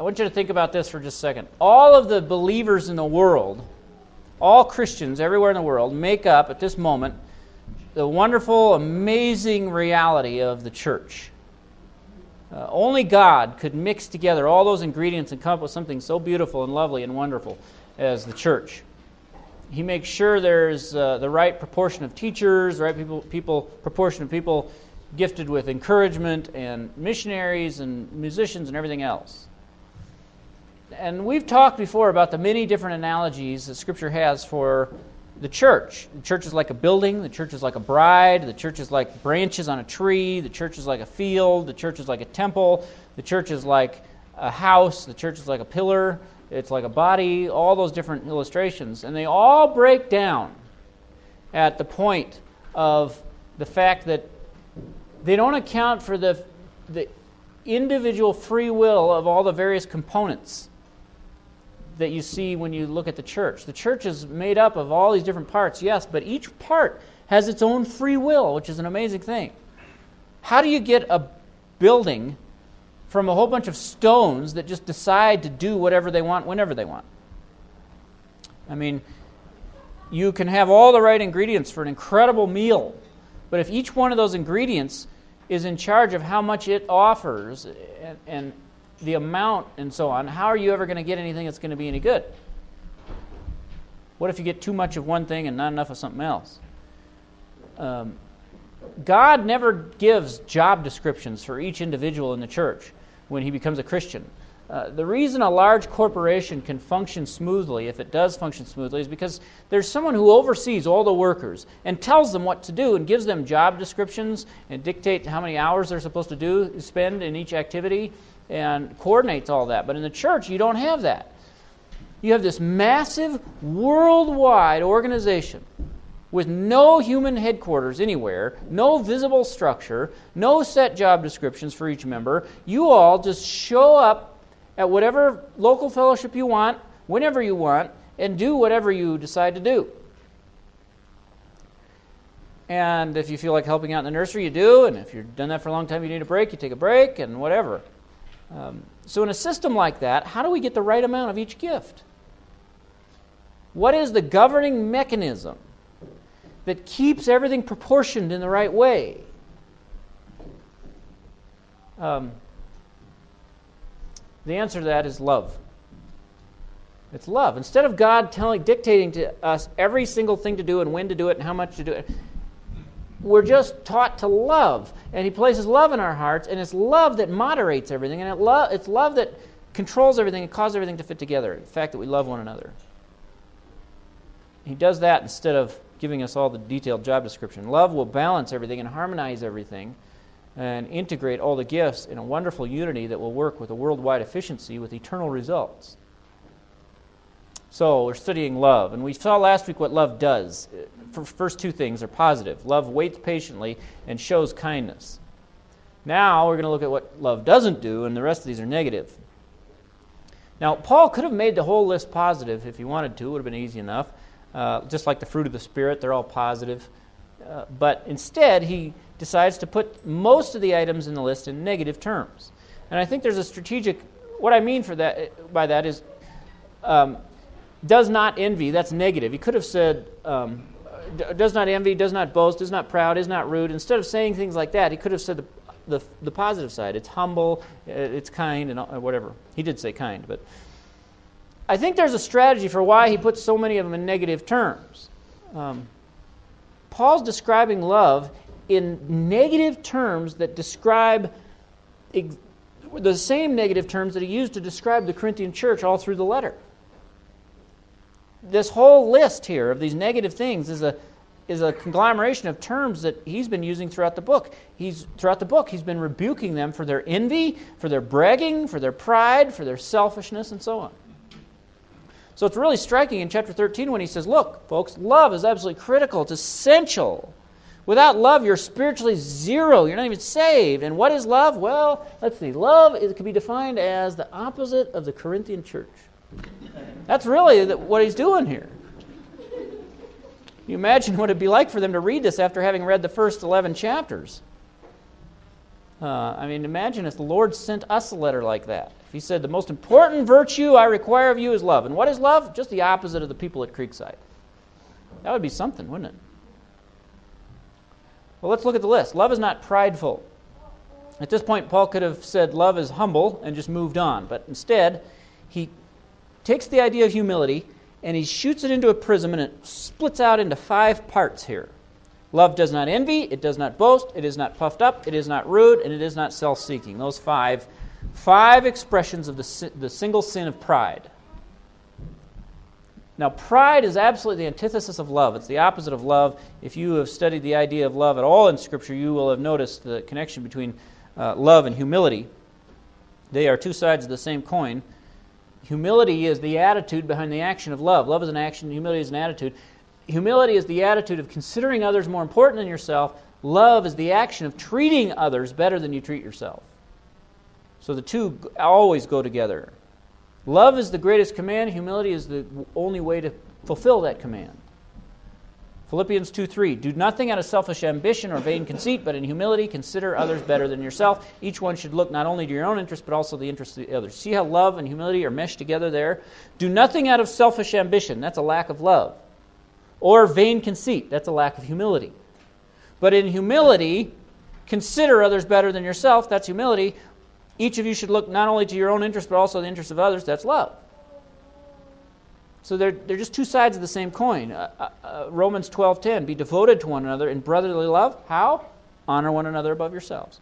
I want you to think about this for just a second. All of the believers in the world, all Christians everywhere in the world, make up at this moment the wonderful, amazing reality of the church. Only God could mix together all those ingredients and come up with something so beautiful and lovely and wonderful as the church. He makes sure there's the right proportion of teachers, the right proportion of people gifted with encouragement and missionaries and musicians and everything else. And we've talked before about the many different analogies that Scripture has for the church. The church is like a building. The church is like a bride. The church is like branches on a tree. The church is like a field. The church is like a temple. The church is like a house. The church is like a pillar. It's like a body. All those different illustrations. And they all break down at the point of the fact that they don't account for the individual free will of all the various components that you see when you look at the church. The church is made up of all these different parts, yes, but each part has its own free will, which is an amazing thing. How do you get a building from a whole bunch of stones that just decide to do whatever they want whenever they want? I mean, you can have all the right ingredients for an incredible meal, but if each one of those ingredients is in charge of how much it offers and the amount and so on, how are you ever going to get anything that's going to be any good? What if you get too much of one thing and not enough of something else? God never gives job descriptions for each individual in the church when he becomes a Christian. The reason a large corporation can function smoothly, if it does function smoothly, is because there's someone who oversees all the workers and tells them what to do and gives them job descriptions and dictates how many hours they're supposed to spend in each activity and coordinates all that. But in the church, you don't have that. You have this massive worldwide organization with no human headquarters anywhere, no visible structure, no set job descriptions for each member. You all just show up at whatever local fellowship you want, whenever you want, and do whatever you decide to do. And if you feel like helping out in the nursery, you do, and if you've done that for a long time, you need a break, you take a break, and whatever. So in a system like that, how do we get the right amount of each gift? What is the governing mechanism that keeps everything proportioned in the right way? The answer to that is love. It's love. Instead of God dictating to us every single thing to do and when to do it and how much to do it, we're just taught to love. And he places love in our hearts, and it's love that moderates everything, and it's love that controls everything and causes everything to fit together, the fact that we love one another. He does that instead of giving us all the detailed job description. Love will balance everything and harmonize everything and integrate all the gifts in a wonderful unity that will work with a worldwide efficiency with eternal results. So we're studying love, and we saw last week what love does. First two things are positive. Love waits patiently and shows kindness. Now we're going to look at what love doesn't do, and the rest of these are negative. Now, Paul could have made the whole list positive if he wanted to. It would have been easy enough. Just like the fruit of the Spirit, they're all positive. But instead, he decides to put most of the items in the list in negative terms. And I think there's a strategic... What I mean by that is... does not envy, that's negative. He could have said, does not envy, does not boast, is not proud, is not rude. Instead of saying things like that, he could have said the positive side. It's humble, it's kind, and whatever. He did say kind, but I think there's a strategy for why he puts so many of them in negative terms. Paul's describing love in negative terms that describe the same negative terms that he used to describe the Corinthian church all through the letter. This whole list here of these negative things is a conglomeration of terms that he's been using throughout the book. He's been rebuking them for their envy, for their bragging, for their pride, for their selfishness, and so on. So it's really striking in chapter 13 when he says, look, folks, love is absolutely critical. It's essential. Without love, you're spiritually zero. You're not even saved. And what is love? Well, let's see. Love can be defined as the opposite of the Corinthian church. That's really what he's doing here. You imagine what it'd be like for them to read this after having read the first 11 chapters. Imagine if the Lord sent us a letter like that. If he said, the most important virtue I require of you is love. And what is love? Just the opposite of the people at Creekside. That would be something, wouldn't it? Well, let's look at the list. Love is not prideful. At this point, Paul could have said love is humble and just moved on. But instead, he takes the idea of humility and he shoots it into a prism, and it splits out into 5 parts here. Love does not envy, it does not boast, it is not puffed up, it is not rude, and it is not self-seeking. Those five expressions of the single sin of pride. Now, pride is absolutely the antithesis of love. It's the opposite of love. If you have studied the idea of love at all in Scripture, you will have noticed the connection between love and humility. They are 2 sides of the same coin. Humility is the attitude behind the action of love. Love is an action, humility is an attitude. Humility is the attitude of considering others more important than yourself. Love is the action of treating others better than you treat yourself. So the two always go together. Love is the greatest command. Humility is the only way to fulfill that command. Philippians 2:3, do nothing out of selfish ambition or vain conceit, but in humility consider others better than yourself. Each one should look not only to your own interest, but also the interest of the others. See how love and humility are meshed together there? Do nothing out of selfish ambition. That's a lack of love. Or vain conceit. That's a lack of humility. But in humility, consider others better than yourself. That's humility. Each of you should look not only to your own interest, but also the interest of others. That's love. So they're just 2 sides of the same coin. Romans 12:10, be devoted to one another in brotherly love. How? Honor one another above yourselves.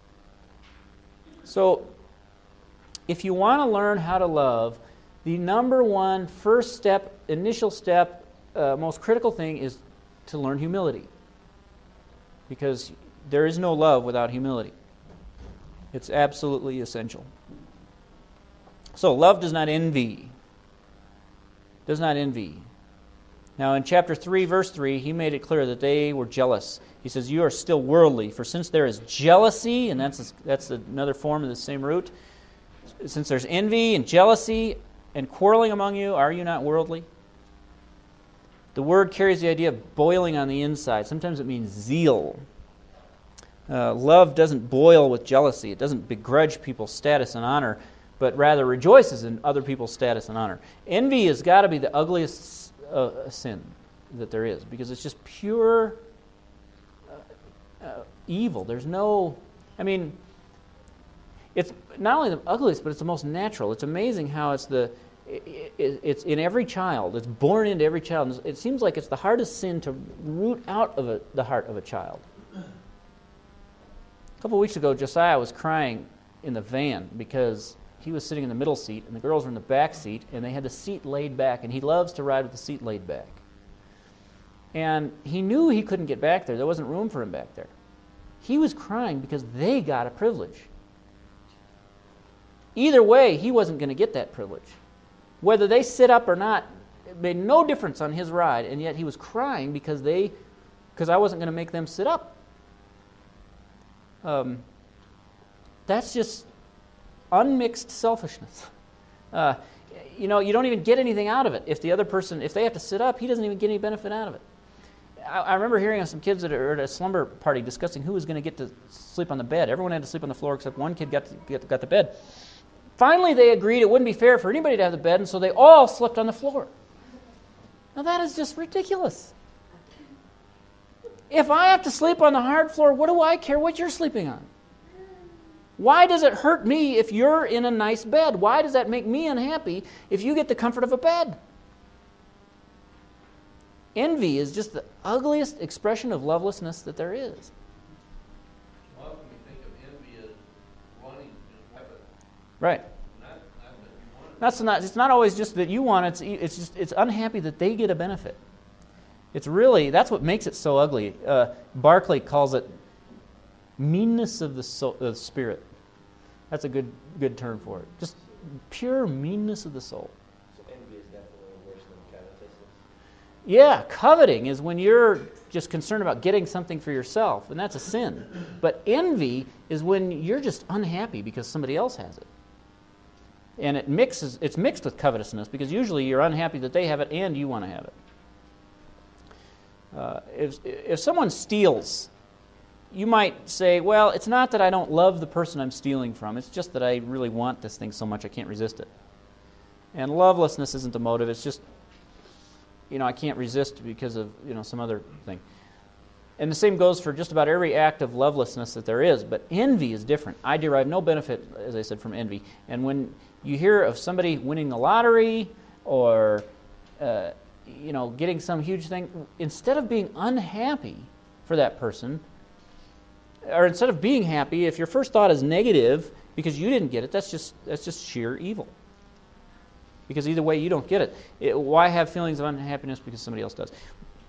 So if you want to learn how to love, the number one first step, initial step, most critical thing is to learn humility. Because there is no love without humility. It's absolutely essential. So love does not envy. Does not envy. Now in chapter 3, verse 3, he made it clear that they were jealous. He says, you are still worldly, for since there is jealousy, and that's another form of the same root, since there's envy and jealousy and quarreling among you, are you not worldly? The word carries the idea of boiling on the inside. Sometimes it means zeal. Love doesn't boil with jealousy. It doesn't begrudge people's status and honor, but rather rejoices in other people's status and honor. Envy has got to be the ugliest sin that there is, because it's just pure evil. There's no, it's not only the ugliest, but it's the most natural. It's amazing how it's in every child. It's born into every child. It seems like it's the hardest sin to root out of the heart of a child. A couple of weeks ago, Josiah was crying in the van because he was sitting in the middle seat and the girls were in the back seat, and they had the seat laid back, and he loves to ride with the seat laid back. And he knew he couldn't get back there. There wasn't room for him back there. He was crying because they got a privilege. Either way, he wasn't going to get that privilege. Whether they sit up or not, it made no difference on his ride, and yet he was crying because I wasn't going to make them sit up. That's just unmixed selfishness. You don't even get anything out of it. If the other person, if they have to sit up, he doesn't even get any benefit out of it. I remember hearing of some kids that are at a slumber party discussing who was going to get to sleep on the bed. Everyone had to sleep on the floor except one kid got the bed. Finally, they agreed it wouldn't be fair for anybody to have the bed, and so they all slept on the floor. Now that is just ridiculous. If I have to sleep on the hard floor, what do I care what you're sleeping on? Why does it hurt me if you're in a nice bed? Why does that make me unhappy if you get the comfort of a bed? Envy is just the ugliest expression of lovelessness that there is. Often we think of envy as wanting to have it. Right. Not that you want it. It's not always just that you want it. It's unhappy that they get a benefit. It's really, that's what makes it so ugly. Barclay calls it meanness of the spirit. That's a good term for it. Just pure meanness of the soul. So envy is definitely worse than covetousness. Yeah, coveting is when you're just concerned about getting something for yourself, and that's a sin. But envy is when you're just unhappy because somebody else has it. And it's mixed with covetousness, because usually you're unhappy that they have it and you want to have it. If someone steals you might say, well, it's not that I don't love the person I'm stealing from. It's just that I really want this thing so much I can't resist it. And lovelessness isn't the motive. It's just, I can't resist because of, some other thing. And the same goes for just about every act of lovelessness that there is. But envy is different. I derive no benefit, as I said, from envy. And when you hear of somebody winning the lottery or, getting some huge thing, instead of being unhappy for that person, or instead of being happy, if your first thought is negative because you didn't get it, that's just sheer evil. Because either way, you don't get it. Why have feelings of unhappiness because somebody else does?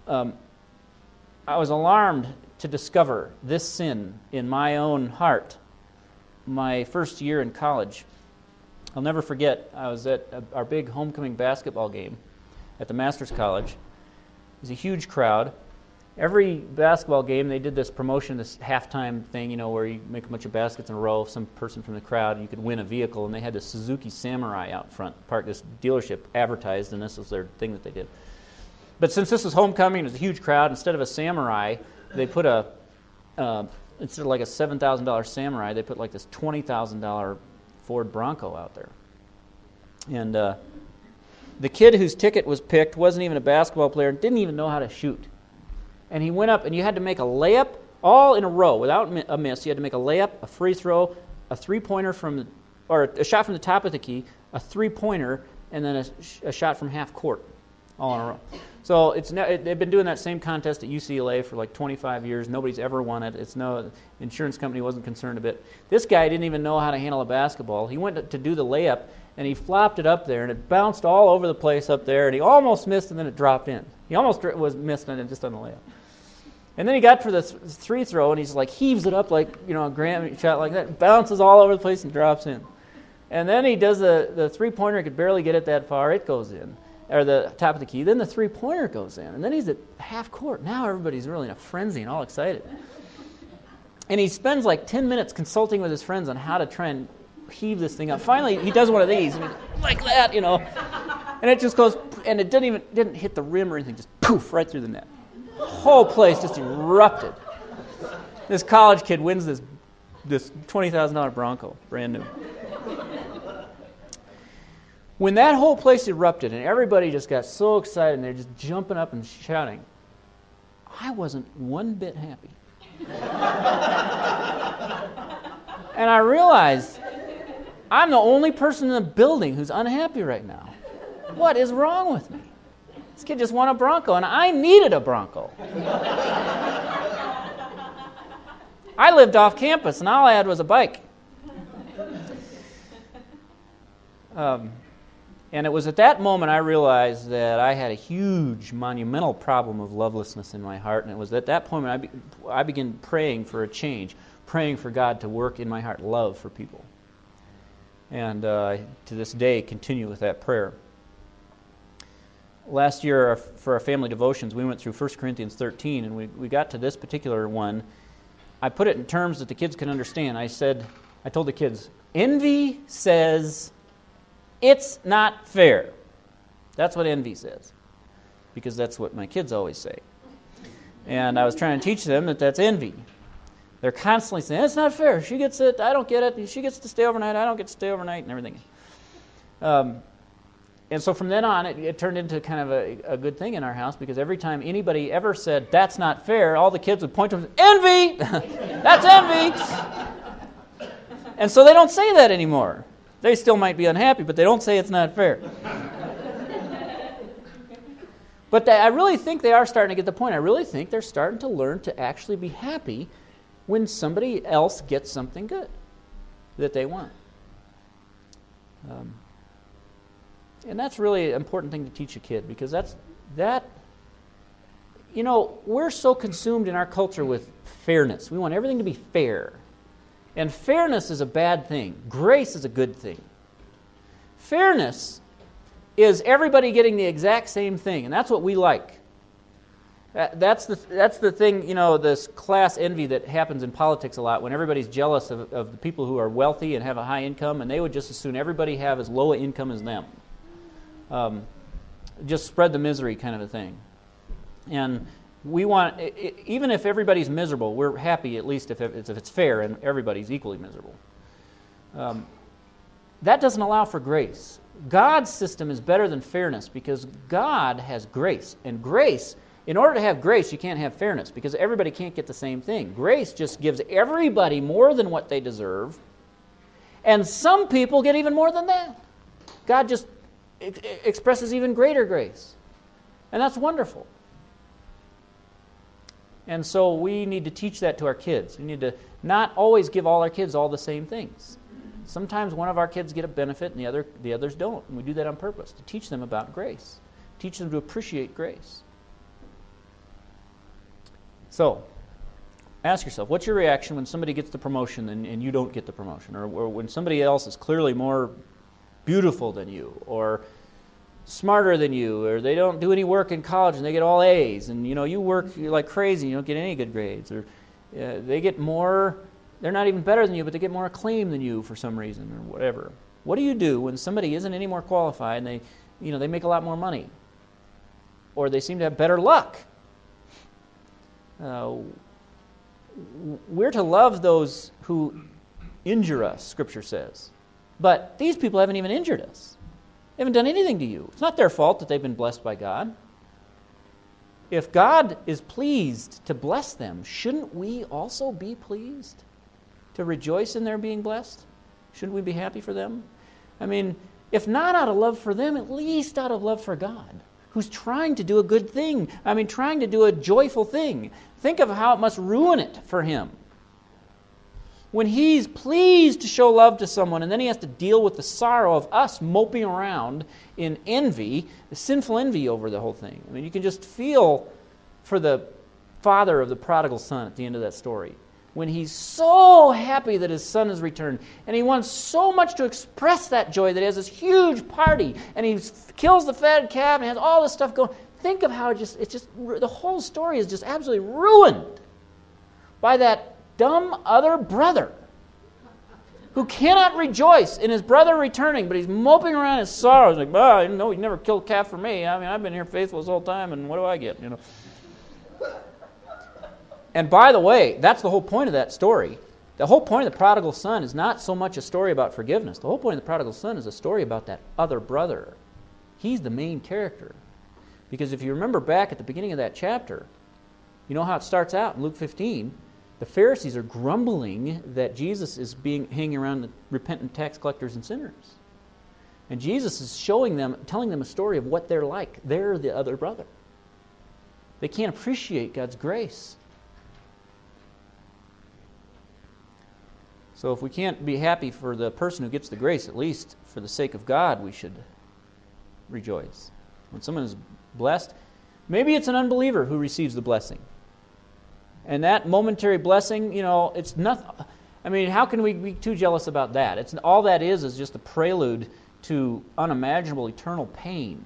I was alarmed to discover this sin in my own heart my first year in college. I'll never forget, I was at our big homecoming basketball game at the Masters College. It was a huge crowd. Every basketball game, they did this promotion, this halftime thing, where you make a bunch of baskets in a row, some person from the crowd, and you could win a vehicle, and they had this Suzuki Samurai out front, parked this dealership advertised, and this was their thing that they did. But since this was homecoming, it was a huge crowd, instead of a Samurai, they put instead of like a $7,000 Samurai, they put like this $20,000 Ford Bronco out there. And the kid whose ticket was picked wasn't even a basketball player, didn't even know how to shoot. And he went up, and you had to make a layup all in a row without a miss. You had to make a layup, a free throw, a three-pointer or a shot from the top of the key, a three-pointer, and then a shot from half court, all in a row. So they've been doing that same contest at UCLA for like 25 years. Nobody's ever won it. The insurance company wasn't concerned a bit. This guy didn't even know how to handle a basketball. He went to do the layup, and he flopped it up there, and it bounced all over the place up there, and he almost missed, and then it dropped in. He almost was missed, and it just on the layup. And then he got for the free throw, and he's like heaves it up like a Grammy shot like that, bounces all over the place and drops in. And then he does the three-pointer. He could barely get it that far. It goes in, or the top of the key. Then the three-pointer goes in, and then he's at half court. Now everybody's really in a frenzy and all excited. And he spends like 10 minutes consulting with his friends on how to try and heave this thing up. Finally, he does one of these, and like that, and it just goes, and it didn't hit the rim or anything, just poof right through the net. The whole place just erupted. This college kid wins this $20,000 Bronco, brand new. When that whole place erupted and everybody just got so excited and they're just jumping up and shouting, I wasn't one bit happy. And I realized I'm the only person in the building who's unhappy right now. What is wrong with me? This kid just won a Bronco, and I needed a Bronco. I lived off campus, and all I had was a bike. And it was at that moment I realized that I had a huge, monumental problem of lovelessness in my heart, and it was at that point I began praying for a change, praying for God to work in my heart love for people. And to this day, continue with that prayer. Last year, for our family devotions, we went through 1 Corinthians 13, and we got to this particular one. I put it in terms that the kids could understand. I told the kids, envy says it's not fair. That's what envy says, because that's what my kids always say. And I was trying to teach them that that's envy. They're constantly saying, it's not fair. She gets it, I don't get it. She gets to stay overnight, I don't get to stay overnight, and everything. And so from then on, it turned into kind of a good thing in our house, because every time anybody ever said, that's not fair, all the kids would point to them, envy! That's envy! And so they don't say that anymore. They still might be unhappy, but they don't say it's not fair. But I really think they are starting to get the point. I really think they're starting to learn to actually be happy when somebody else gets something good that they want. And that's really an important thing to teach a kid, because we're so consumed in our culture with fairness. We want everything to be fair. And fairness is a bad thing. Grace is a good thing. Fairness is everybody getting the exact same thing, and that's what we like. That's the thing, this class envy that happens in politics a lot, when everybody's jealous of the people who are wealthy and have a high income, and they would just as soon everybody have as low an income as them. Just spread the misery kind of a thing. And We want, even if everybody's miserable, we're happy at least if it's fair and everybody's equally miserable. That doesn't allow for grace. God's system is better than fairness because God has grace. And grace, in order to have grace, you can't have fairness because everybody can't get the same thing. Grace just gives everybody more than what they deserve, and some people get even more than that. God just expresses even greater grace. And that's wonderful. And so we need to teach that to our kids. We need to not always give all our kids all the same things. Sometimes one of our kids get a benefit and the others don't. And we do that on purpose to teach them about grace. Teach them to appreciate grace. So, ask yourself, what's your reaction when somebody gets the promotion and you don't get the promotion? Or when somebody else is clearly more beautiful than you, or smarter than you, or they don't do any work in college and they get all A's, and you work like crazy and you don't get any good grades, or they get more, they're not even better than you, but they get more acclaim than you for some reason, or whatever. What do you do when somebody isn't any more qualified and they make a lot more money, or they seem to have better luck? We're to love those who injure us, Scripture says. But these people haven't even injured us. They haven't done anything to you. It's not their fault that they've been blessed by God. If God is pleased to bless them, shouldn't we also be pleased to rejoice in their being blessed? Shouldn't we be happy for them? I mean, if not out of love for them, at least out of love for God, who's trying to do a good thing. I mean, trying to do a joyful thing. Think of how it must ruin it for him. When he's pleased to show love to someone and then he has to deal with the sorrow of us moping around in envy, the sinful envy over the whole thing. I mean, you can just feel for the father of the prodigal son at the end of that story. When he's so happy that his son has returned, and he wants so much to express that joy that he has this huge party, and he kills the fatted calf and has all this stuff going. Think of how the whole story is just absolutely ruined by that dumb other brother who cannot rejoice in his brother returning, but he's moping around his sorrows like, you never killed a calf for me. I mean, I've been here faithful this whole time, and what do I get? And by the way, that's the whole point of that story. The whole point of the prodigal son is not so much a story about forgiveness. The whole point of the prodigal son is a story about that other brother. He's the main character. Because if you remember back at the beginning of that chapter, you know how it starts out in Luke 15. The Pharisees are grumbling that Jesus is hanging around the repentant tax collectors and sinners. And Jesus is telling them a story of what they're like. They're the other brother. They can't appreciate God's grace. So if we can't be happy for the person who gets the grace, at least for the sake of God, we should rejoice. When someone is blessed, maybe it's an unbeliever who receives the blessing. And that momentary blessing, it's nothing. I mean, how can we be too jealous about that? All that is just a prelude to unimaginable eternal pain.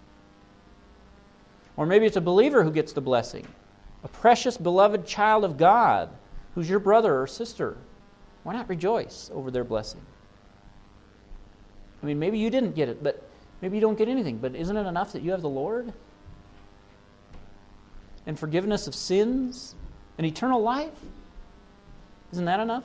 Or maybe it's a believer who gets the blessing. A precious, beloved child of God who's your brother or sister. Why not rejoice over their blessing? I mean, maybe you didn't get it, but maybe you don't get anything. But isn't it enough that you have the Lord? And forgiveness of sins? And eternal life? Isn't that enough?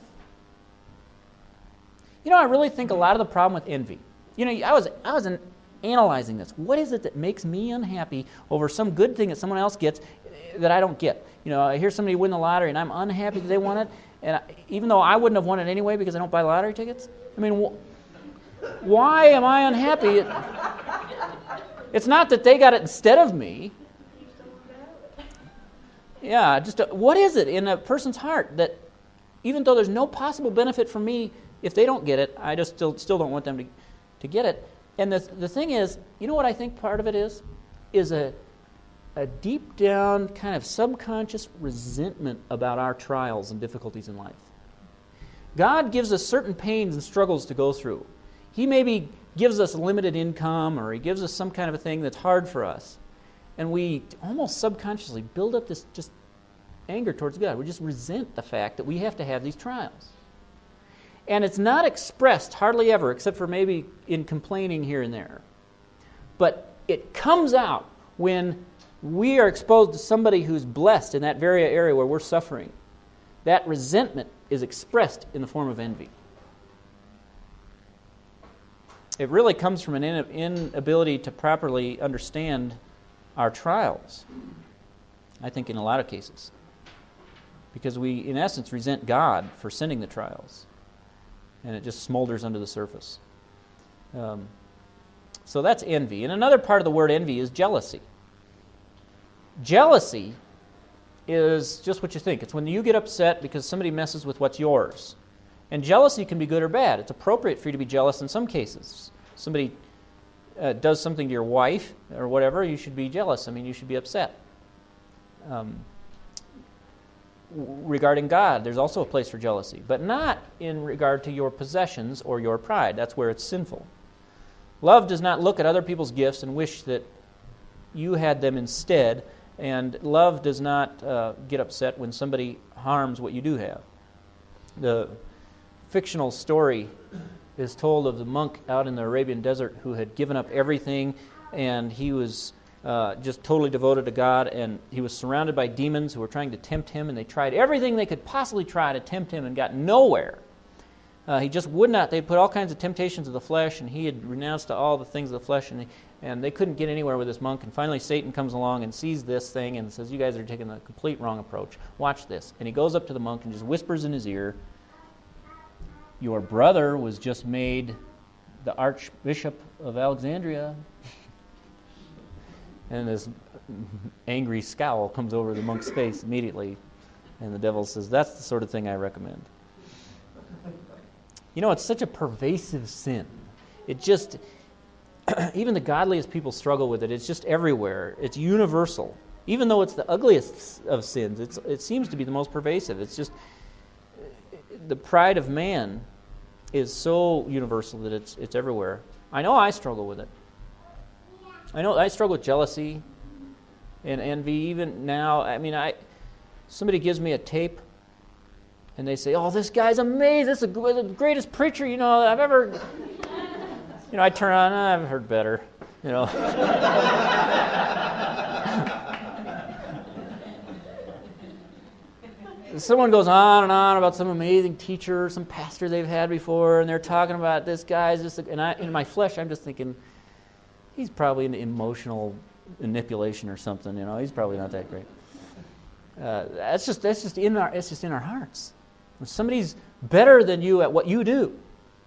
I really think a lot of the problem with envy. I was analyzing this. What is it that makes me unhappy over some good thing that someone else gets that I don't get? I hear somebody win the lottery and I'm unhappy that they won it, and even though I wouldn't have won it anyway because I don't buy lottery tickets. I mean, why am I unhappy? It's not that they got it instead of me. Yeah, what is it in a person's heart that even though there's no possible benefit for me if they don't get it, I just still don't want them to get it. And the thing is, what I think part of it is a deep down kind of subconscious resentment about our trials and difficulties in life. God gives us certain pains and struggles to go through. He maybe gives us limited income, or he gives us some kind of a thing that's hard for us. And we almost subconsciously build up this just anger towards God. We just resent the fact that we have to have these trials. And it's not expressed hardly ever, except for maybe in complaining here and there. But it comes out when we are exposed to somebody who's blessed in that very area where we're suffering, that resentment is expressed in the form of envy. It really comes from an inability to properly understand our trials, I think, in a lot of cases. Because we, in essence, resent God for sending the trials. And it just smolders under the surface. So that's envy. And another part of the word envy is jealousy. Jealousy is just what you think. It's when you get upset because somebody messes with what's yours. And jealousy can be good or bad. It's appropriate for you to be jealous in some cases. Somebody does something to your wife or whatever, you should be jealous. I mean, you should be upset. Regarding God, there's also a place for jealousy, but not in regard to your possessions or your pride. That's where it's sinful. Love does not look at other people's gifts and wish that you had them instead, and love does not get upset when somebody harms what you do have. The fictional story is told of the monk out in the Arabian desert who had given up everything, and he was just totally devoted to God, and he was surrounded by demons who were trying to tempt him, and they tried everything they could possibly try to tempt him and got nowhere. He just would not. They put all kinds of temptations of the flesh, and he had renounced all the things of the flesh, and they couldn't get anywhere with this monk. And finally Satan comes along and sees this thing and says, you guys are taking the complete wrong approach. Watch this. And he goes up to the monk and just whispers in his ear, your brother was just made the Archbishop of Alexandria. And this angry scowl comes over the monk's face immediately. And the devil says, that's the sort of thing I recommend. You know, it's such a pervasive sin. It just, even the godliest people struggle with it. It's just everywhere. It's universal. Even though it's the ugliest of sins, it seems to be the most pervasive. It's just, the pride of man is so universal that it's everywhere. I know I struggle with it. I know I struggle with jealousy and envy even now. I mean, somebody gives me a tape and they say, oh, this guy's amazing. This is the greatest preacher, I've ever... I turn on, I've heard better, Someone goes on and on about some amazing teacher, some pastor they've had before, and they're talking about this guy's just... And in my flesh, I'm just thinking, he's probably into emotional manipulation or something, He's probably not that great. It's just in our hearts. When somebody's better than you at what you do,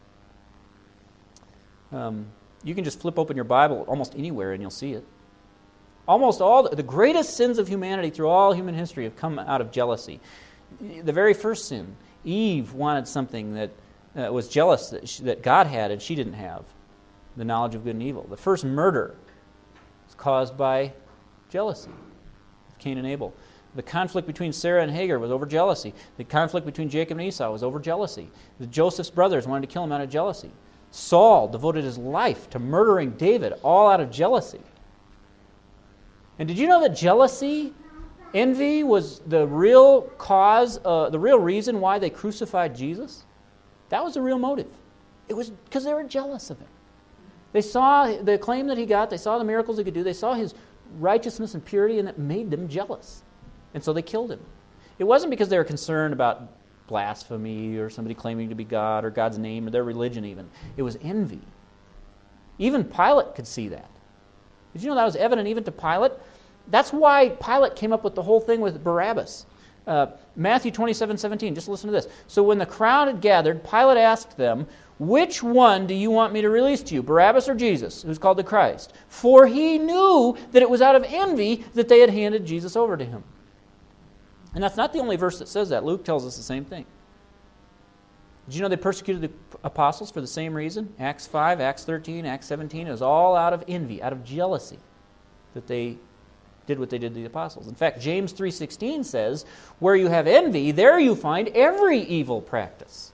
you can just flip open your Bible almost anywhere and you'll see it. Almost all the greatest sins of humanity through all human history have come out of jealousy. The very first sin, Eve wanted something that was jealous that God had and she didn't have, the knowledge of good and evil. The first murder was caused by jealousy, Cain and Abel. The conflict between Sarah and Hagar was over jealousy. The conflict between Jacob and Esau was over jealousy. Joseph's brothers wanted to kill him out of jealousy. Saul devoted his life to murdering David, all out of jealousy. And did you know that jealousy, envy, was the real cause, the real reason why they crucified Jesus? That was the real motive. It was because they were jealous of him. They saw the claim that he got, they saw the miracles he could do, they saw his righteousness and purity, and it made them jealous. And so they killed him. It wasn't because they were concerned about blasphemy or somebody claiming to be God or God's name or their religion even. It was envy. Even Pilate could see that. Did you know that was evident even to Pilate? That's why Pilate came up with the whole thing with Barabbas. Matthew 27:17, just listen to this. So when the crowd had gathered, Pilate asked them, which one do you want me to release to you, Barabbas or Jesus, who's called the Christ? For he knew that it was out of envy that they had handed Jesus over to him. And that's not the only verse that says that. Luke tells us the same thing. Did you know they persecuted the apostles for the same reason? Acts 5, Acts 13, Acts 17. It was all out of envy, out of jealousy that they did what they did to the apostles. In fact, James 3:16 says, where you have envy, there you find every evil practice.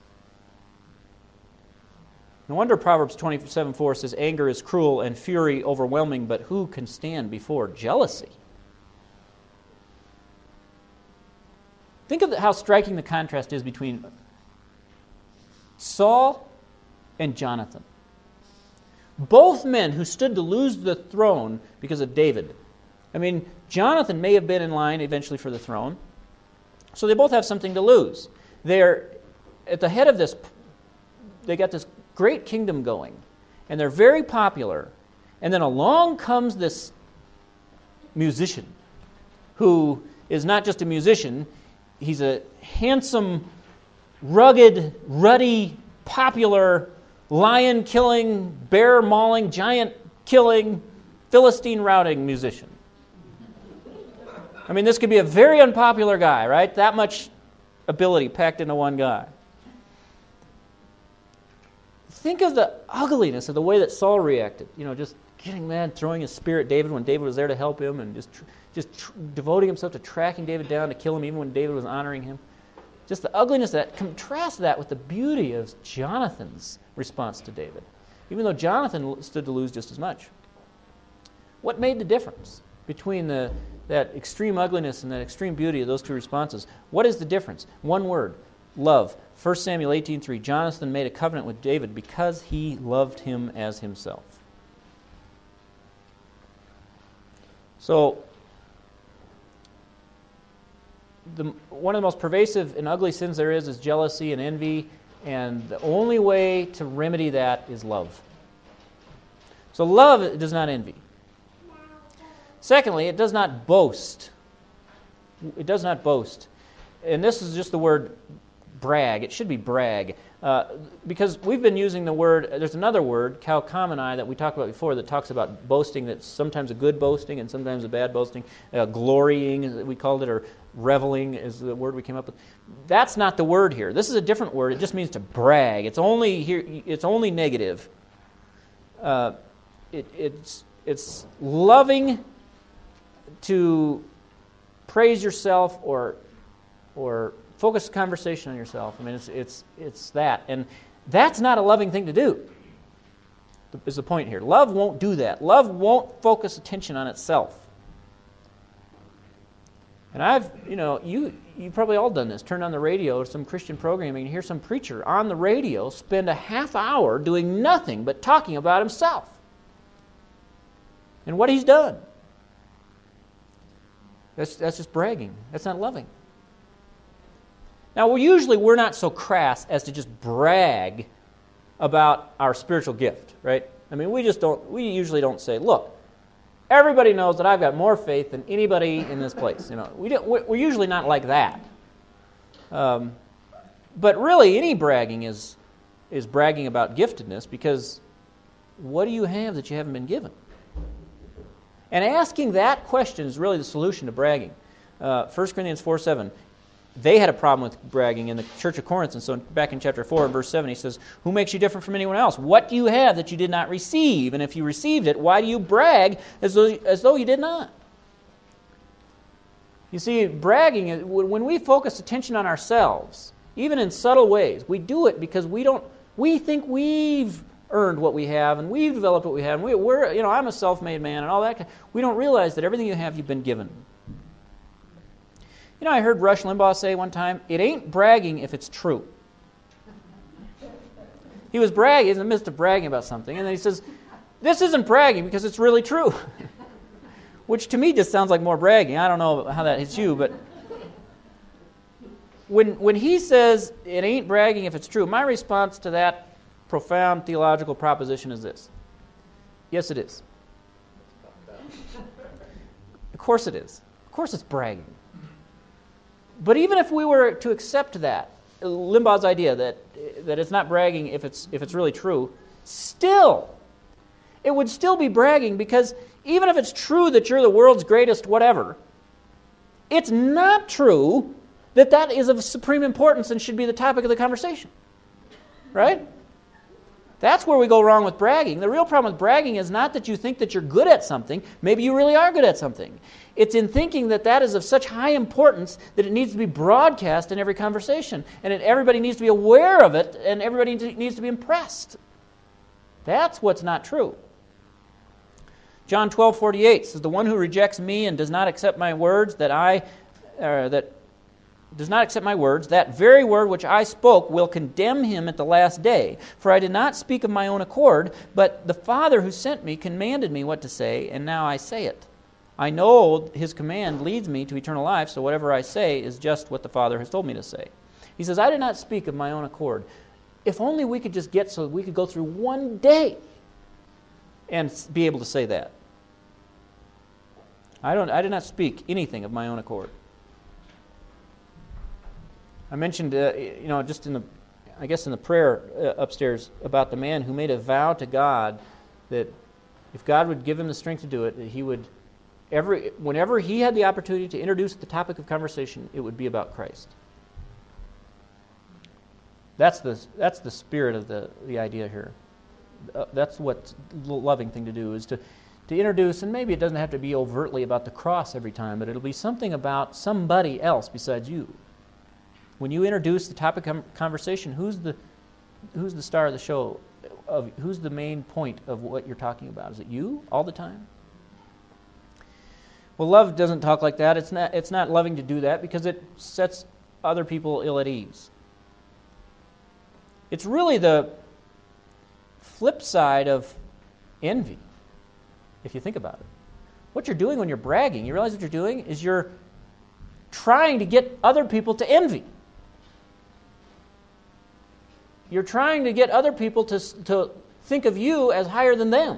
No wonder Proverbs 27:4 says, anger is cruel and fury overwhelming, but who can stand before jealousy? Think of how striking the contrast is between Saul and Jonathan. Both men who stood to lose the throne because of David. I mean, Jonathan may have been in line eventually for the throne, so they both have something to lose. They're at the head of this, they got this great kingdom going, and they're very popular, and then along comes this musician who is not just a musician, he's a handsome, rugged, ruddy, popular, lion-killing, bear-mauling, giant-killing, Philistine-routing musician. I mean, this could be a very unpopular guy, right? That much ability packed into one guy. Think of the ugliness of the way that Saul reacted. Just getting mad, throwing his spear at David when David was there to help him, and just devoting himself to tracking David down to kill him even when David was honoring him. Just the ugliness of that. Contrast that with the beauty of Jonathan's response to David, even though Jonathan stood to lose just as much. What made the difference between that extreme ugliness and that extreme beauty of those two responses? What is the difference? One word: love. 1 Samuel 18:3. Jonathan made a covenant with David because he loved him as himself. So, one of the most pervasive and ugly sins there is jealousy and envy, and the only way to remedy that is love. So love does not envy. Secondly, it does not boast. It does not boast. And this is just the word brag. It should be brag. Because we've been using the word, there's another word, kaukamai, that we talked about before that talks about boasting, that's sometimes a good boasting and sometimes a bad boasting. Glorying, as we called it, or reveling is the word we came up with. That's not the word here. This is a different word. It just means to brag. It's only here. It's only negative. It's loving to praise yourself or focus the conversation on yourself. I mean, it's that, and that's not a loving thing to do. Is the point here? Love won't do that. Love won't focus attention on itself. And you've probably all done this. Turn on the radio or some Christian programming and hear some preacher on the radio spend a half hour doing nothing but talking about himself and what he's done. That's just bragging. That's not loving. Now, we're not so crass as to just brag about our spiritual gift, right? I mean, we usually don't say, look, everybody knows that I've got more faith than anybody in this place. We're usually not like that. But really, any bragging is bragging about giftedness, because what do you have that you haven't been given? And asking that question is really the solution to bragging. 1 Corinthians 4:7. They had a problem with bragging in the church of Corinth, and so back in chapter 4, verse 7, he says, "Who makes you different from anyone else? What do you have that you did not receive? And if you received it, why do you brag as though you did not?" You see, bragging, when we focus attention on ourselves, even in subtle ways, we do it because we think we've earned what we have, and we've developed what we have, and I'm a self-made man, and all that. We don't realize that everything you have, you've been given. I heard Rush Limbaugh say one time, it ain't bragging if it's true. He was bragging, in the midst of bragging about something, and then he says, this isn't bragging because it's really true. Which to me just sounds like more bragging. I don't know how that hits you, but when he says it ain't bragging if it's true, my response to that profound theological proposition is this: yes, it is. Of course it is. Of course it's bragging. But even if we were to accept that, Limbaugh's idea that it's not bragging if it's really true, still, it would still be bragging, because even if it's true that you're the world's greatest whatever, it's not true that is of supreme importance and should be the topic of the conversation. Right? That's where we go wrong with bragging. The real problem with bragging is not that you think that you're good at something. Maybe you really are good at something. It's in thinking that is of such high importance that it needs to be broadcast in every conversation, and that everybody needs to be aware of it, and everybody needs to be impressed. That's what's not true. John 12:48 says, "The one who rejects me and does not accept my words, that very word which I spoke will condemn him at the last day. For I did not speak of my own accord, but the Father who sent me commanded me what to say, and now I say it." I know His command leads me to eternal life, so whatever I say is just what the Father has told me to say. He says, I did not speak of my own accord. If only we could just get so we could go through one day and be able to say that. I did not speak anything of my own accord. I mentioned, just in the prayer upstairs about the man who made a vow to God that if God would give him the strength to do it, that he would, whenever he had the opportunity to introduce the topic of conversation, it would be about Christ. That's the spirit of the idea here. That's what's the loving thing to do, is to introduce, and maybe it doesn't have to be overtly about the cross every time, but it'll be something about somebody else besides you. When you introduce the topic of conversation, who's the star of the show? Who's the main point of what you're talking about? Is it you all the time? Well, love doesn't talk like that. It's not loving to do that because it sets other people ill at ease. It's really the flip side of envy, if you think about it. What you're doing when you're bragging, you realize what you're doing is you're trying to get other people to envy. You're trying to get other people to think of you as higher than them.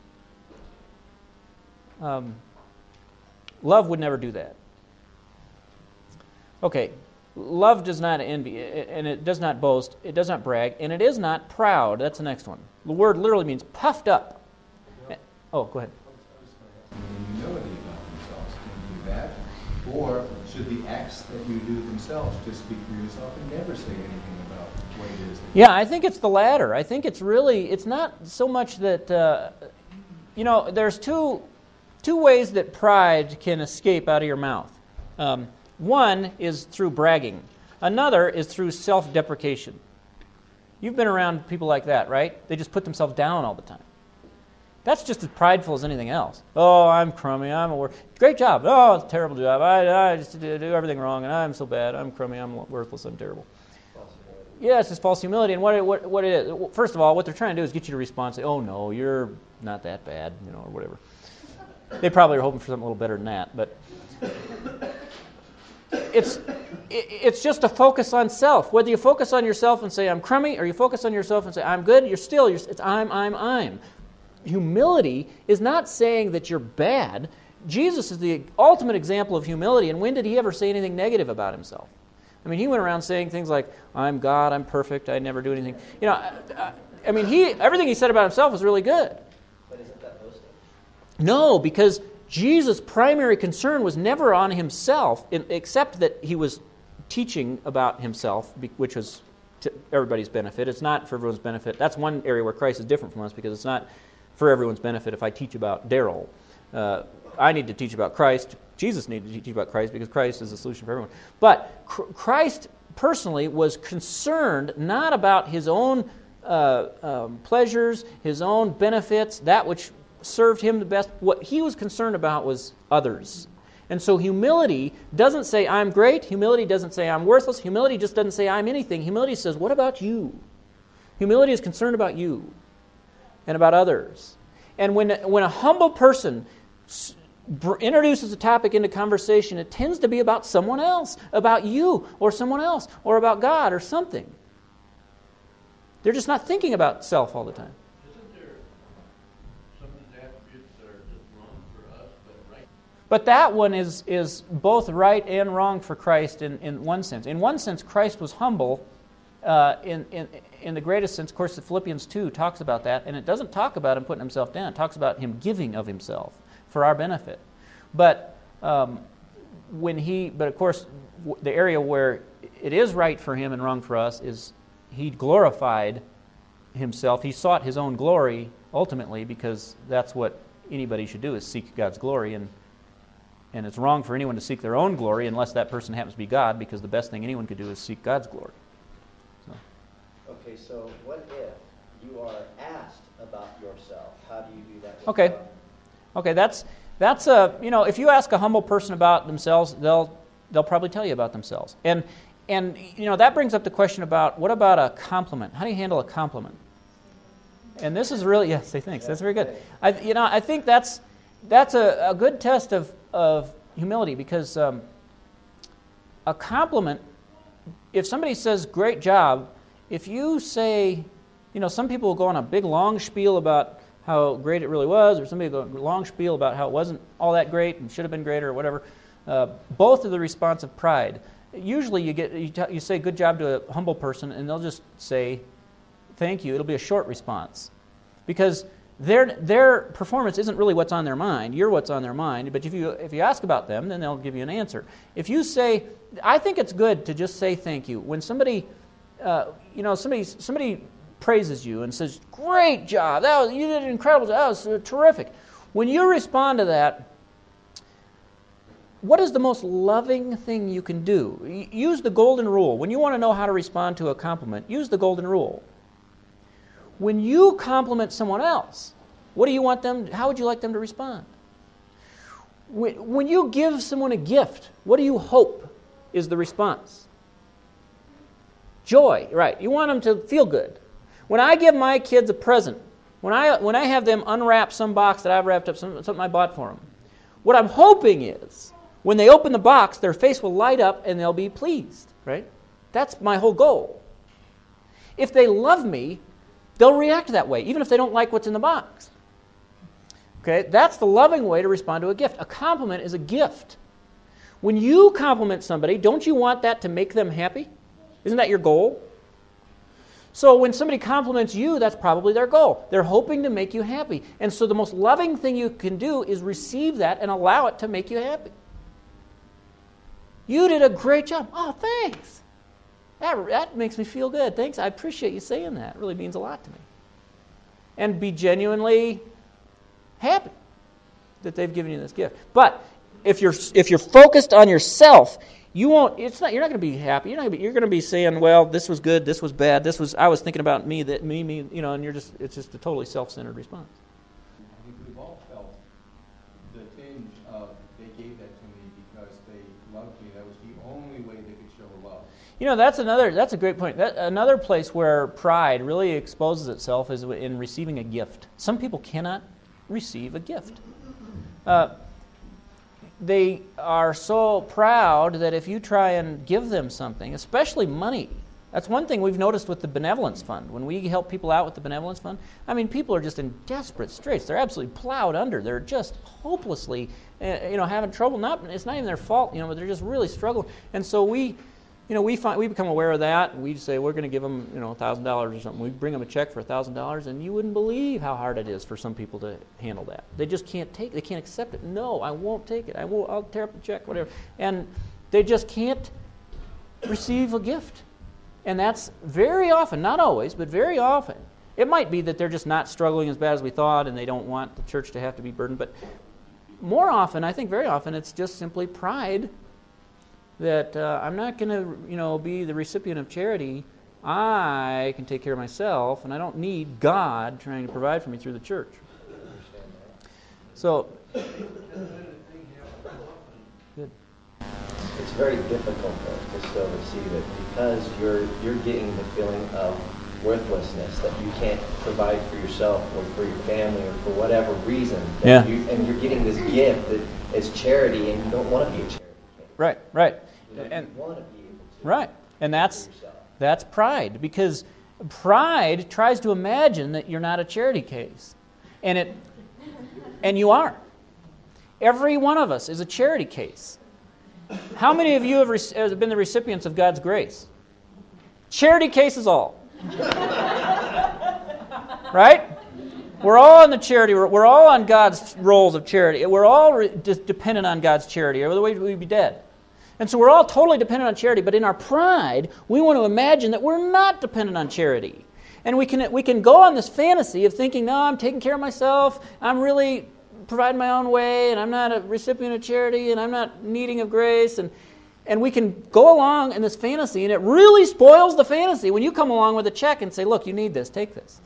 Love would never do that. Okay, love does not envy, and it does not boast, it does not brag, and it is not proud. That's the next one. The word literally means puffed up. Oh, go ahead. Humility about themselves. Can you do that? Or should the acts that you do themselves just speak for yourself and never say anything about what it is? Yeah, I think it's the latter. I think it's not so much that, there's two ways that pride can escape out of your mouth. One is through bragging. Another is through self-deprecation. You've been around people like that, right? They just put themselves down all the time. That's just as prideful as anything else. Oh, I'm crummy. I'm a great job. Oh, it's a terrible job. I just do everything wrong, and I'm so bad. I'm crummy. I'm worthless. I'm terrible. Yeah, it's just false humility. And what it is, first of all, what they're trying to do is get you to respond, say, "Oh no, you're not that bad," or whatever. They probably are hoping for something a little better than that, but it's just a focus on self. Whether you focus on yourself and say I'm crummy, or you focus on yourself and say I'm good, it's I'm. Humility is not saying that you're bad. Jesus is the ultimate example of humility, and when did he ever say anything negative about himself? I mean, he went around saying things like, I'm God, I'm perfect, I never do anything. Everything he said about himself was really good. But isn't that boasting? No, because Jesus' primary concern was never on himself, except that he was teaching about himself, which was to everybody's benefit. It's not for everyone's benefit. That's one area where Christ is different from us, because it's not for everyone's benefit if I teach about Daryl. I need to teach about Christ. Jesus needed to teach about Christ because Christ is the solution for everyone. But Christ personally was concerned not about his own pleasures, his own benefits, that which served him the best. What he was concerned about was others. And so humility doesn't say I'm great. Humility doesn't say I'm worthless. Humility just doesn't say I'm anything. Humility says, what about you? Humility is concerned about you and about others. And when a humble person introduces a topic into conversation, it tends to be about someone else, about you or someone else, or about God or something. They're just not thinking about self all the time. Isn't there some of these attributes that are just wrong for us, but right? But that one is both right and wrong for Christ in one sense. In one sense, Christ was humble. In the greatest sense, of course, the Philippians 2 talks about that, and it doesn't talk about him putting himself down. It talks about him giving of himself for our benefit. But of course, the area where it is right for him and wrong for us is he glorified himself. He sought his own glory ultimately, because that's what anybody should do, is seek God's glory. And it's wrong for anyone to seek their own glory unless that person happens to be God, because the best thing anyone could do is seek God's glory. Okay, so what if you are asked about yourself? How do you do that? Okay, that's if you ask a humble person about themselves, they'll probably tell you about themselves. And that brings up the question about, what about a compliment? How do you handle a compliment? And this is really, say thanks. That's very good. I think that's that's a good test of humility, because a compliment, if somebody says, great job, if you say, some people will go on a big long spiel about how great it really was, or somebody will go a long spiel about how it wasn't all that great and should have been greater or whatever, both are the response of pride. Usually you say good job to a humble person, and they'll just say thank you. It'll be a short response, because their performance isn't really what's on their mind. You're what's on their mind. But if you ask about them, then they'll give you an answer. If you say, I think it's good to just say thank you. When somebody praises you and says, great job, you did an incredible job, that was terrific. When you respond to that, what is the most loving thing you can do? Use the golden rule. When you want to know how to respond to a compliment, use the golden rule. When you compliment someone else, how would you like them to respond? When you give someone a gift, what do you hope is the response? Joy, right. You want them to feel good. When I give my kids a present, when I have them unwrap some box that I've wrapped up, something I bought for them, what I'm hoping is, when they open the box, their face will light up and they'll be pleased, right? That's my whole goal. If they love me, they'll react that way, even if they don't like what's in the box. Okay, that's the loving way to respond to a gift. A compliment is a gift. When you compliment somebody, don't you want that to make them happy? Isn't that your goal? So when somebody compliments you, that's probably their goal. They're hoping to make you happy. And so the most loving thing you can do is receive that and allow it to make you happy. You did a great job. Oh, thanks. That makes me feel good. Thanks. I appreciate you saying that. It really means a lot to me. And be genuinely happy that they've given you this gift. But if you're focused on yourself, you're not going to be happy. You're going to be saying, well, this was good, this was bad, I was thinking about me, and it's just a totally self-centered response. I think we've all felt the tinge of, they gave that to me because they loved me. That was the only way they could show love. That's a great point. Another place where pride really exposes itself is in receiving a gift. Some people cannot receive a gift. They are so proud that if you try and give them something, especially money, that's one thing we've noticed with the benevolence fund. When we help people out with the benevolence fund, people are just in desperate straits. They're absolutely plowed under. They're just hopelessly, having trouble. It's not even their fault, but they're just really struggling. And so we become aware of that, and we say we're going to give them, $1,000 or something. We bring them a check for $1,000, and you wouldn't believe how hard it is for some people to handle that. They just can't take it. They can't accept it. No, I won't take it. I'll tear up the check, whatever. And they just can't receive a gift. And that's very often, not always, but very often. It might be that they're just not struggling as bad as we thought, and they don't want the church to have to be burdened. But more often, I think very often, it's just simply pride. That I'm not going to, be the recipient of charity. I can take care of myself, and I don't need God trying to provide for me through the church. So, good. It's very difficult, though, to still receive it because you're getting the feeling of worthlessness that you can't provide for yourself or for your family or for whatever reason. Yeah. And you're getting this gift that it's charity, and you don't want to be a charity case. Right. You want to be able to. Right, and that's pride, because pride tries to imagine that you're not a charity case, and you are. Every one of us is a charity case. How many of you have been the recipients of God's grace? Charity cases all. Right? We're all in the charity. We're all on God's roles of charity. We're all dependent on God's charity, otherwise we'd be dead. And so we're all totally dependent on charity, but in our pride, we want to imagine that we're not dependent on charity. And we can go on this fantasy of thinking, no, I'm taking care of myself, I'm really providing my own way, and I'm not a recipient of charity, and I'm not needing of grace, and we can go along in this fantasy, and it really spoils the fantasy when you come along with a check and say, look, you need this, take this.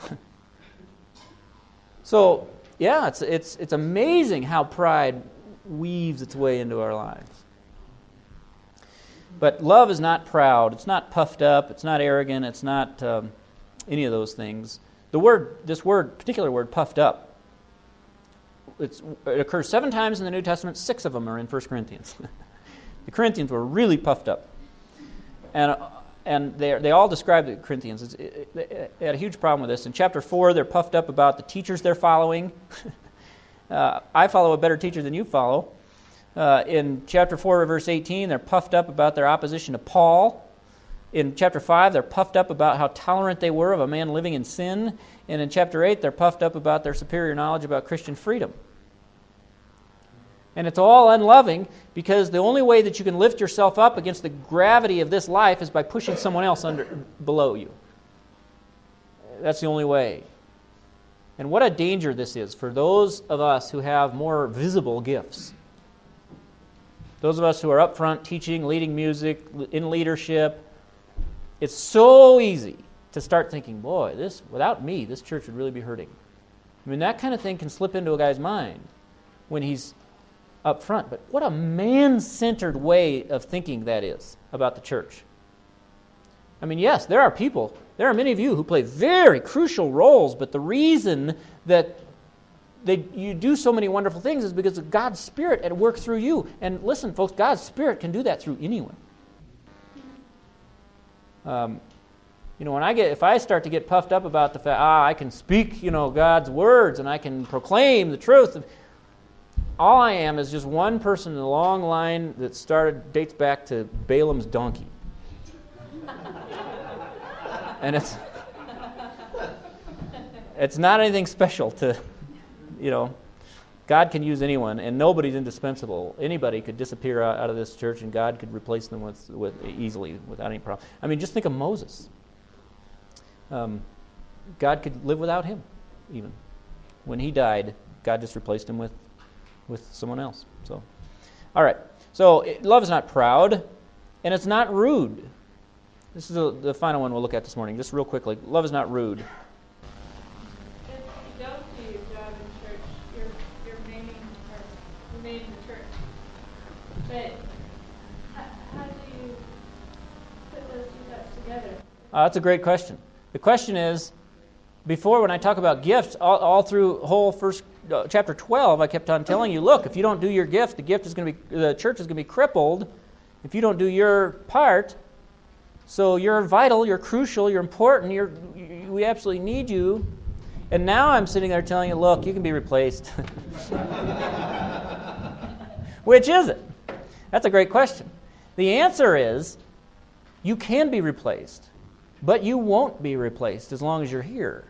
So, yeah, it's amazing how pride weaves its way into our lives. But love is not proud. It's not puffed up. It's not arrogant. It's not any of those things. This particular word, puffed up, it occurs 7 times in the New Testament. 6 of them are in 1 Corinthians. The Corinthians were really puffed up. And they all describe the Corinthians. They had a huge problem with this. In chapter 4, they're puffed up about the teachers they're following. I follow a better teacher than you follow. In chapter 4, verse 18, they're puffed up about their opposition to Paul. In chapter 5, they're puffed up about how tolerant they were of a man living in sin. And in chapter 8, they're puffed up about their superior knowledge about Christian freedom. And it's all unloving, because the only way that you can lift yourself up against the gravity of this life is by pushing someone else below you. That's the only way. And what a danger this is for those of us who have more visible gifts. Those of us who are up front teaching, leading music, in leadership. It's so easy to start thinking, boy, without me, this church would really be hurting. I mean, that kind of thing can slip into a guy's mind when he's up front. But what a man-centered way of thinking that is about the church. I mean, yes, there are many of you who play very crucial roles, but the reason that you do so many wonderful things is because of God's Spirit at work through you. And listen, folks, God's Spirit can do that through anyone. If I start to get puffed up about the fact, I can speak, God's words, and I can proclaim the truth, all I am is just one person in a long line that dates back to Balaam's donkey. And it's not anything special to, God can use anyone, and nobody's indispensable. Anybody could disappear out of this church, and God could replace them with easily, without any problem. I mean, just think of Moses. God could live without him, even. When he died, God just replaced him with someone else. So, all right. So, love is not proud, and it's not rude. This is the final one we'll look at this morning, just real quickly. Love is not rude. If you don't do your job in church, you're maiming the church. But how do you put those two thoughts together? That's a great question. The question is, before when I talk about gifts, all through whole first chapter 12, I kept on telling you, look, if you don't do your gift, the church is going to be crippled. If you don't do your part, so you're vital, you're crucial, you're important, we absolutely need you. And now I'm sitting there telling you, look, you can be replaced. Which is it? That's a great question. The answer is, you can be replaced, but you won't be replaced as long as you're here.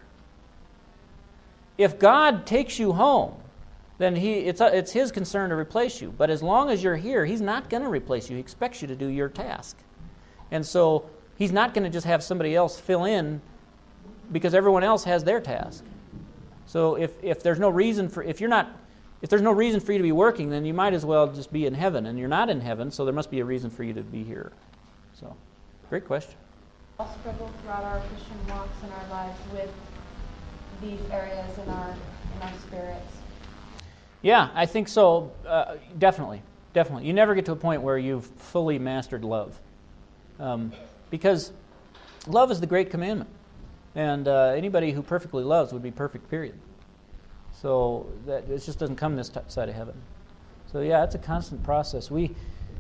If God takes you home, then it's his concern to replace you. But as long as you're here, he's not going to replace you. He expects you to do your task. And so he's not going to just have somebody else fill in because everyone else has their task. So if there's no reason for you to be working, then you might as well just be in heaven. And you're not in heaven, so there must be a reason for you to be here. So, great question. We all struggle throughout our Christian walks in our lives with these areas in our spirits. Yeah, I think so. Definitely. You never get to a point where you've fully mastered love, because love is the great commandment, and anybody who perfectly loves would be perfect. Period. So that it just doesn't come this side of heaven. So yeah, it's a constant process. We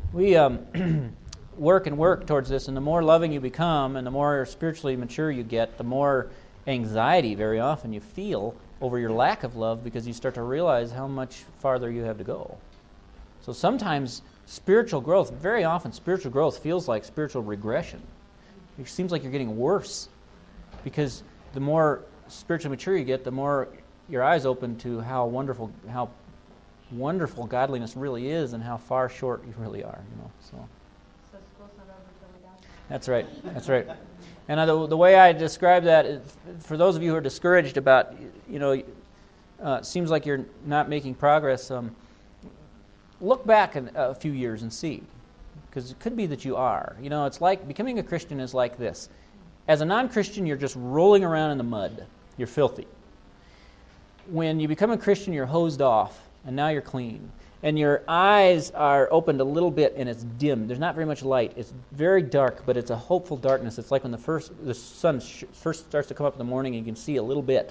work and work towards this, and the more loving you become, and the more spiritually mature you get, the more anxiety very often you feel over your lack of love, because you start to realize how much farther you have to go. So sometimes very often spiritual growth feels like spiritual regression. It seems like you're getting worse, because the more spiritually mature you get, the more your eyes open to how wonderful godliness really is, and how far short you really are. So school's not over till we die. That's right. And the way I describe that is, for those of you who are discouraged about, it seems like you're not making progress, look back a few years and see. Because it could be that you are. It's like becoming a Christian is like this. As a non-Christian, you're just rolling around in the mud. You're filthy. When you become a Christian, you're hosed off, and now you're clean. And your eyes are opened a little bit, and it's dim. There's not very much light. It's very dark, but it's a hopeful darkness. It's like when the sun first starts to come up in the morning, and you can see a little bit.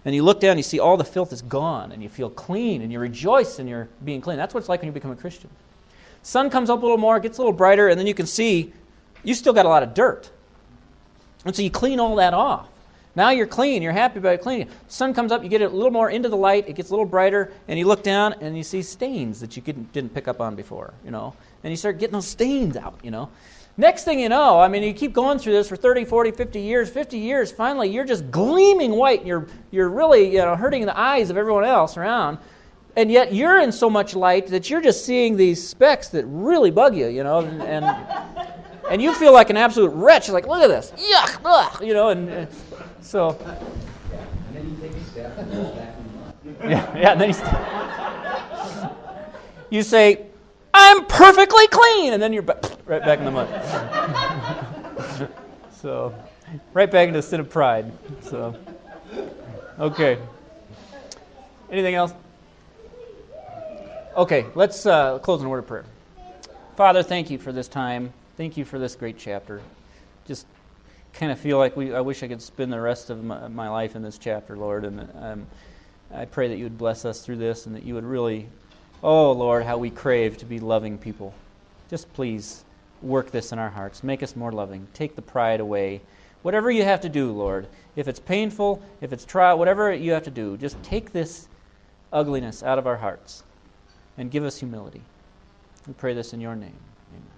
And you look down, you see all the filth is gone, and you feel clean, and you rejoice in your being clean. That's what it's like when you become a Christian. Sun comes up a little more, gets a little brighter, and then you can see you still got a lot of dirt. And so you clean all that off. Now you're clean. You're happy about it cleaning. Sun comes up, you get it a little more into the light, it gets a little brighter, and you look down and you see stains that you didn't pick up on before, And you start getting those stains out, Next thing you know, you keep going through this for 30, 40, 50 years, finally you're just gleaming white, and you're really, hurting the eyes of everyone else around. And yet you're in so much light that you're just seeing these specks that really bug you, and you feel like an absolute wretch. You're like, look at this, yuck, ugh, and so. And then you take a step and go back in the mud. Yeah, and then you say, I'm perfectly clean, and then you're right back in the mud. So, right back into sin of pride. So, okay. Anything else? Okay, let's close in a word of prayer. Father, thank you for this time. Thank you for this great chapter. Just kind of feel like I wish I could spend the rest of my life in this chapter, Lord. And I pray that you would bless us through this and that you would really, oh, Lord, how we crave to be loving people. Just please work this in our hearts. Make us more loving. Take the pride away. Whatever you have to do, Lord. If it's painful, if it's trial, whatever you have to do, just take this ugliness out of our hearts and give us humility. We pray this in your name. Amen.